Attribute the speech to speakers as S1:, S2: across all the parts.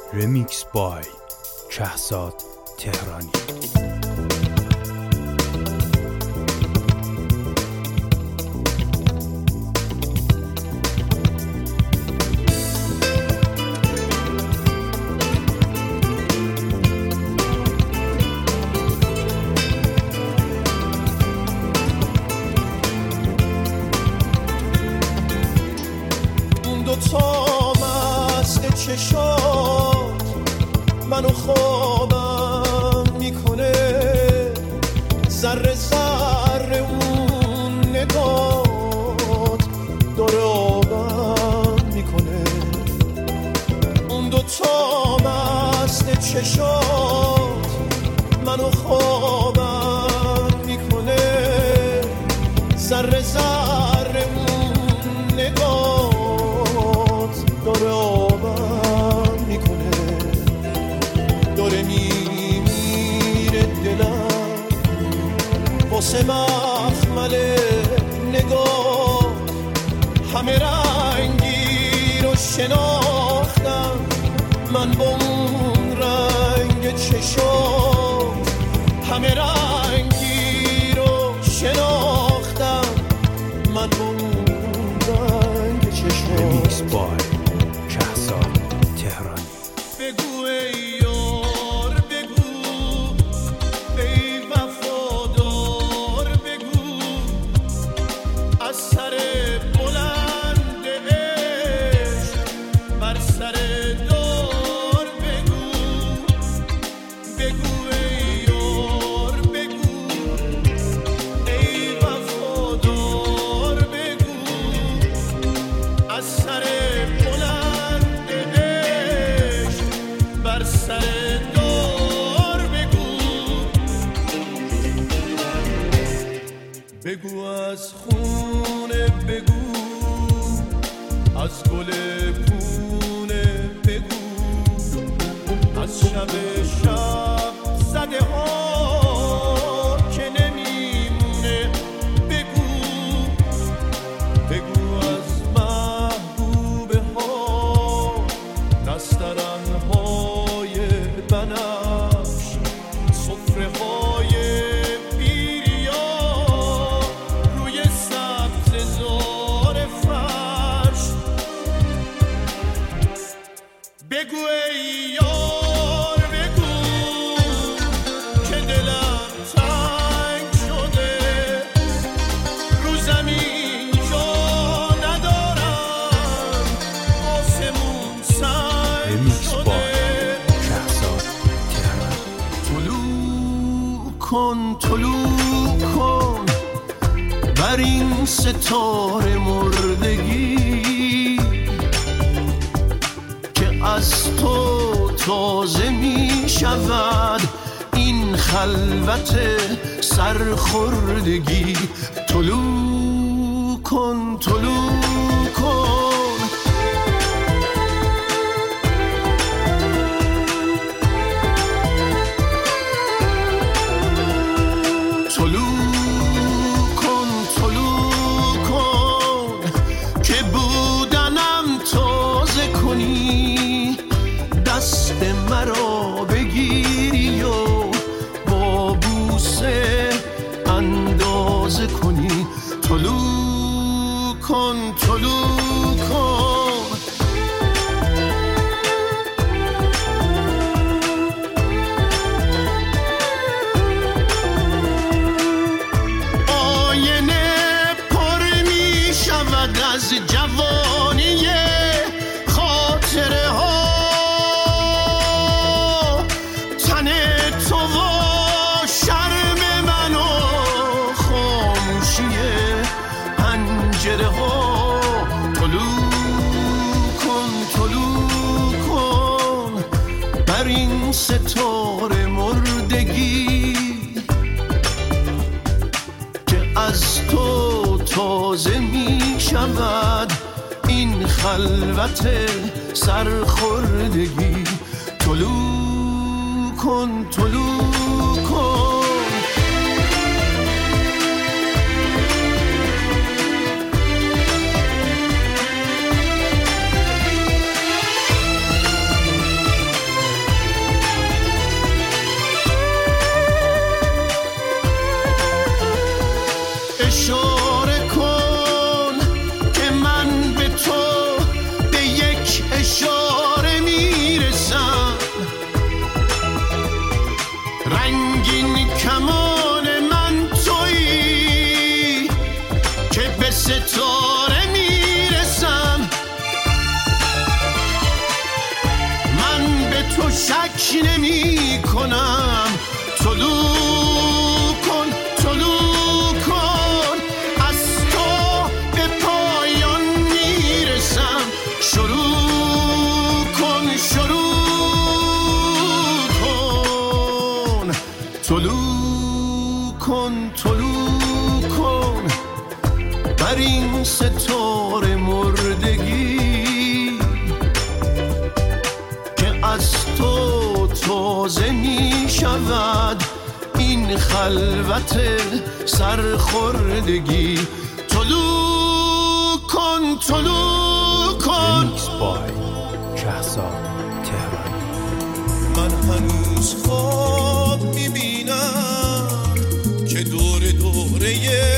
S1: رمیکس بای شهزاد تهرانی.
S2: چشات منو خوابم میکنه، ذره ذره اون نگات داره آبم میکنه. اون دوتا مست چشات منو خوابم میکنه، ذره ذره اون نگات داره آبم میکنه. داره میمیره دلم واسه مخمل نگاه، همه رنگی رو شناختم من با اون رنگ چشات، همه رنگی رو شناختم من با اون رنگ چشات.
S1: رمیکس بای شهزاد تهرانی.
S2: بگو ای یار بگو، ای وفادار بگو، از سر بلند عشق بر سر دار بگو. بگو ای یار بگو، ای وفادار بگو، از سر بلند عشق بر سر دار بگو. بگو از خونه بگو، از گل پونه بگو، از شب زده ها که نمیمونه بگو. بگو از محبوبه ها نسترن های بنفش، سفره های بیریا روی سبز زار فرش. بگو ای یار بگو که دلم تنگ شده، رو زمین جا ندارم، آسمون سنگ
S1: رمیکس بای
S2: شده.
S1: شهزاد تهرانی.
S2: طلوع کن بر این ستاره مردگی که از تو تازه می شود این خلوت سرخوردگی. طلوع کن طلوع کن، طلوع کن که بودنم تازه کنی، دست مرا بگیری و با بوسه اندازه کنی. طلوع کن طلوع کن، از جوانی خاطره ها، تن تو و شرم من و خاموشی پنجره ها. طلوع کن بر این ستاره مردگی که از تو تازه می شود این خلوت سرخوردگی. طلوع کن طلوع کن. اشاره کن که من به تو به یک اشاره میرسم. رنگین کمان من تویی که به ستاره میرسم. من به تو شک نمی کنم. طلوع کن طلوع کن، از تو به پایان میرسم. شروع کن شروع کن، طلوع کن طلوع کن بر این ستاره مردگی که از تو تازه می شود این خلوت سرخوردگی. طلوع کن طلوع کن.
S1: ریمیکس بای شهزاد تهرانی.
S2: من هنوز خواب میبینم که دور دوره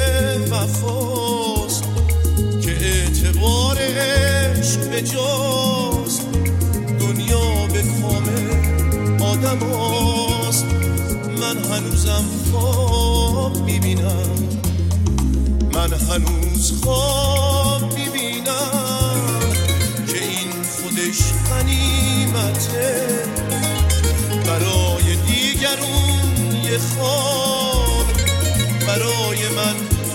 S2: وفاست، که اعتبارش به جاست، دنیا به کام آدم هاست. من هنوزم خواب میبینم، من هنوز خواب میبینم که این خودش غنیمته، برای دیگرون یه خواب، برای من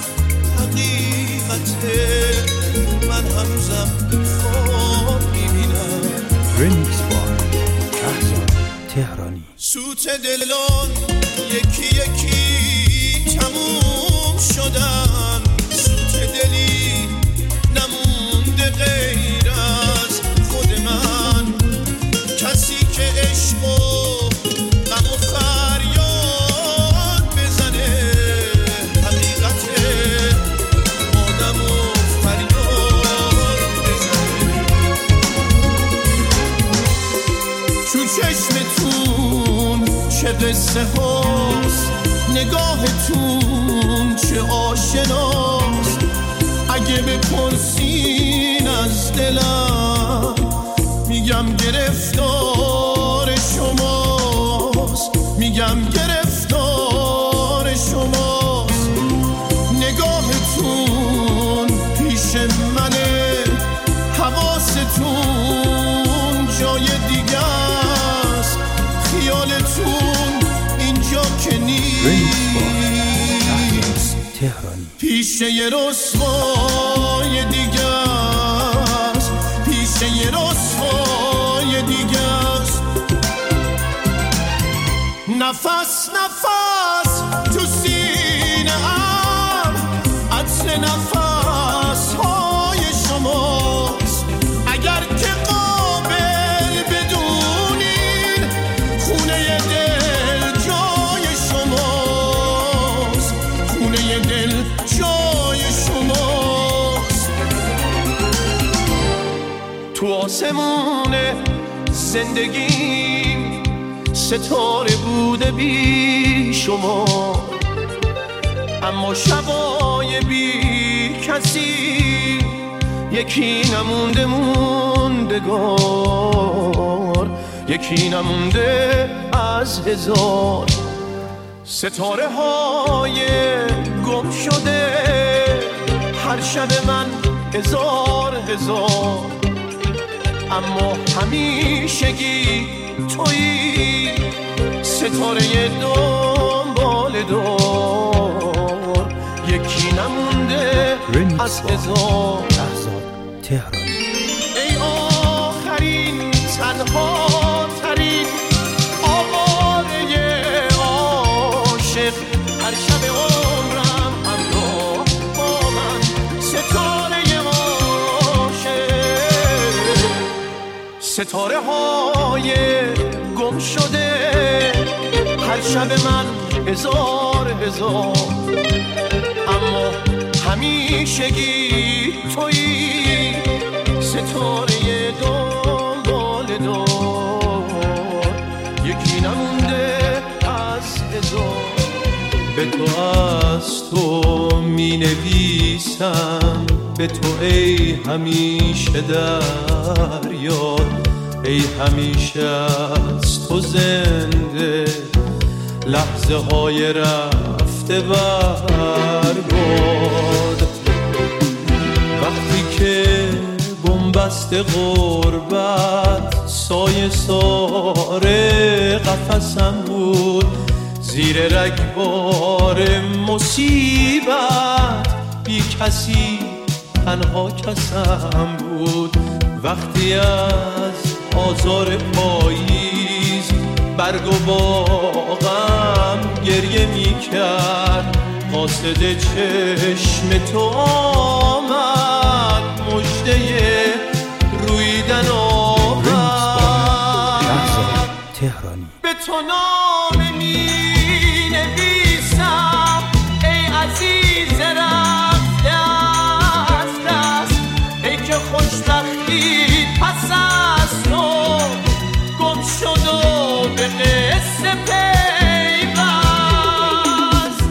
S2: حقیقته. من هنوزم خواب میبینم.
S1: ریمیکس بای شهزاد تهرانی.
S2: سوت دلان یکی یکی تموم شدن، سوت دلی نمونده غیر از خود من، کسی که عشق و غم و فریاد بزنه، حقیقت آدم و فریاد بزنه. تو چشمتون چه قصه هاست، نگاهتون چه آشناست. اگه بپرسین از دلم میگم گرفتار شماست، میگم گرفتار شماست. نگاهتون پیش منه، حواستون جای دیگه است، خیالتون اینجا که نیست، پیش یه رسوای دیگه است، پیش یه رسوای دیگه است. نفس نفس تو سینه‌ام، عطر نفس های شماست. اگر که قابل بدونین خونه دل جای شماست، خونه دل جای شماست. تو آسمون زندگی ستاره بوده بی شما، اما شبای بی کسی یکی نمونده موندگار، یکی نمونده از هزار. ستاره های گم شده هر شب من هزار هزار، اما همیشگی تویی ستاره دنبال دار، یکی نمونده از هزار.
S1: شهزاد تهرانی.
S2: ای آخرین تنها ترین آواره عاشق، هر شب عمرم همراه با من ستاره عاشق. ستاره های گم شده هر شب من هزار هزار، اما همیشگی تویی ستاره دنبال دار، یکی نمونده از هزار. به تو از تو می نویسم، به تو ای همیشه در یاد، ای همیشه از تو زنده، لحظه های رفته برباد. وقتی که بنبست غربت سایه سار قفسم بود، زیر رگبار مصیبت بی کسی تنها کسم بود. وقتی از آزار پاییز برگ و باغم گریه می کرد، قاصد چشم تو آمد، مژده رویدن آورد.
S1: تهرانی
S2: به تو نامه می نویسم ای عزیز رفته از دست، ای که خوشبختی پس از تو گم شد و به قصه پیوست.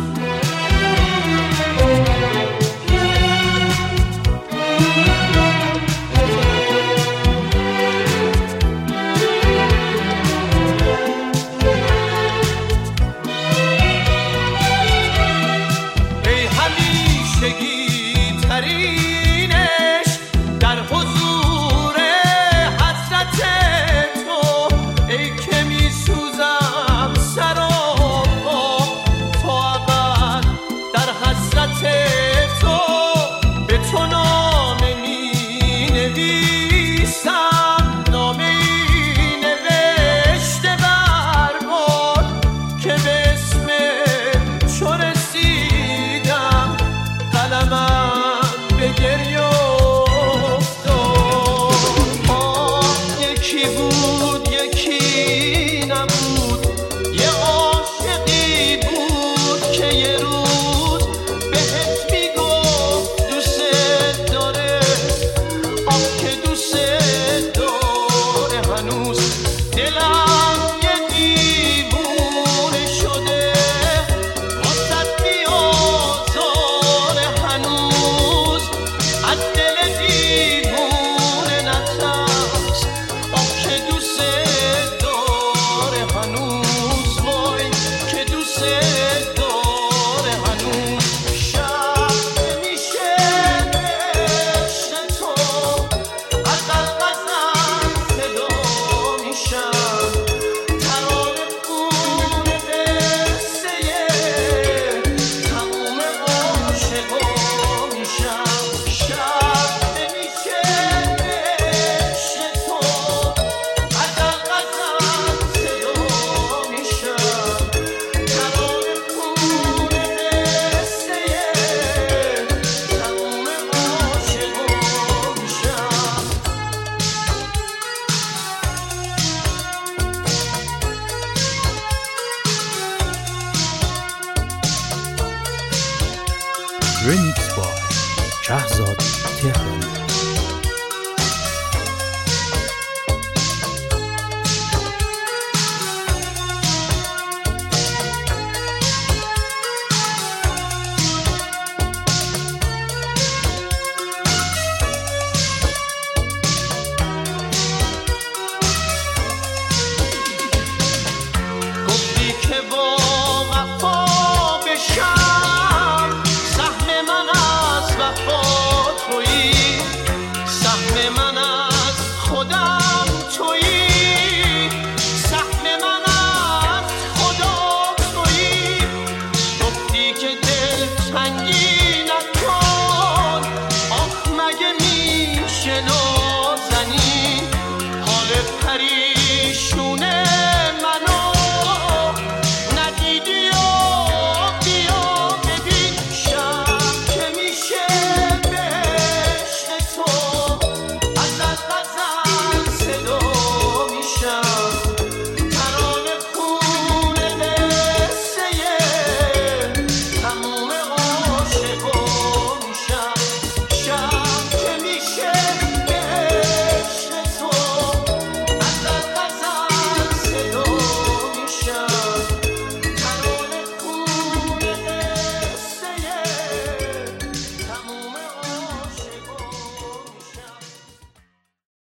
S2: ای همیشگی ترینش در حضور حضرت تو، ای که می سوزم سر و پا تا ابد در حضرت تو. به تو نامه می نویسم، نامه ای نوشته برباد، که به اسم چو رسیدم قلمم به گریه افتاد. یکی بود یکی نبود، یه عاشقی بود که یه روز بهت میگفت دوست داره، آه که دوست داره. هنوز دلم یه دیوونه شده واسه بیازاره، هنوز از دل دیوونه نترس، آه که دوست داره. هنوز وای که دوست داره. هنوز شب نمیشه عشق تو، از قلبم صدا میشم، ترانه خونه قصه تموم عاشقا میشم. شب نمیشه عشق تو، از قلبم صدا میشم، ترانه خونه قصه تموم عاشقا میشم.
S1: رمیکس بای شهزاد تهرانی.